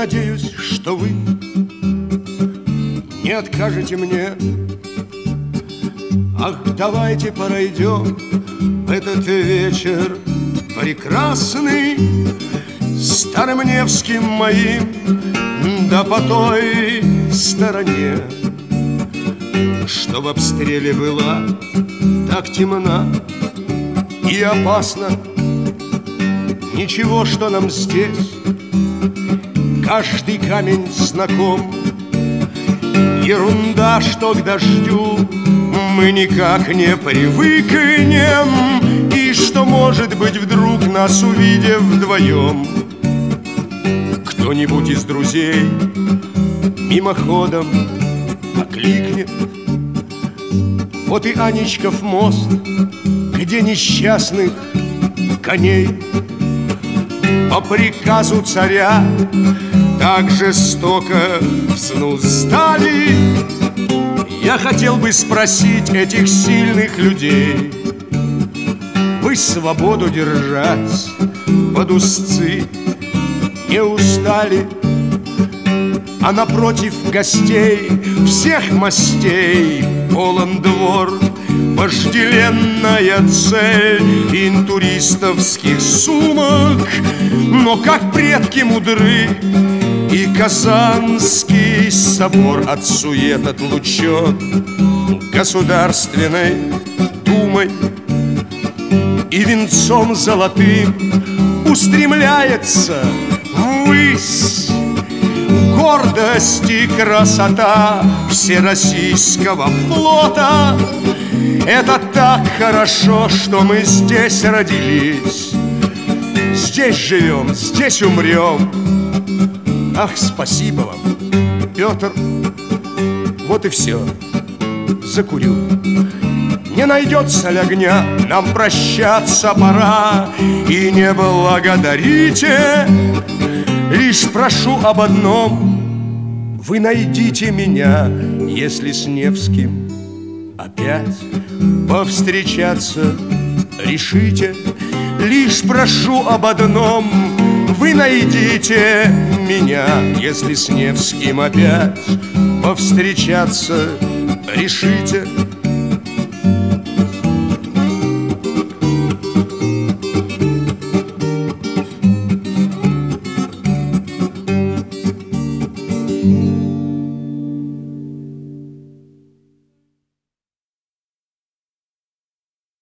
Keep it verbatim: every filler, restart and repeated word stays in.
надеюсь, что вы не откажете мне. Ах, давайте пройдем этот вечер прекрасный Старым Невским моим, да по той стороне, что в обстреле была так темна и опасно. Ничего, что нам здесь каждый камень знаком. Ерунда, что к дождю мы никак не привыкнем, и что, может быть, вдруг нас увидев вдвоем, кто-нибудь из друзей мимоходом окликнет: вот и Анечков мост, где несчастных коней по приказу царя так жестоко взнуздали. Я хотел бы спросить этих сильных людей: вы свободу держать под узцы не устали? А напротив гостей всех мастей полон двор, вожделенная цель интуристовских сумок. Но как предки мудры, и Казанский собор от сует отлучен Государственной Думой, и венцом золотым устремляется ввысь гордость и красота всероссийского флота. Это так хорошо, что мы здесь родились, здесь живем, здесь умрем. Ах, спасибо вам, Петр. Вот и все, закурю. Не найдется ли огня, нам прощаться пора. И не благодарите, лишь прошу об одном: вы найдите меня, если с Невским опять повстречаться решите. Лишь прошу об одном: вы найдите меня, если с Невским опять повстречаться решите.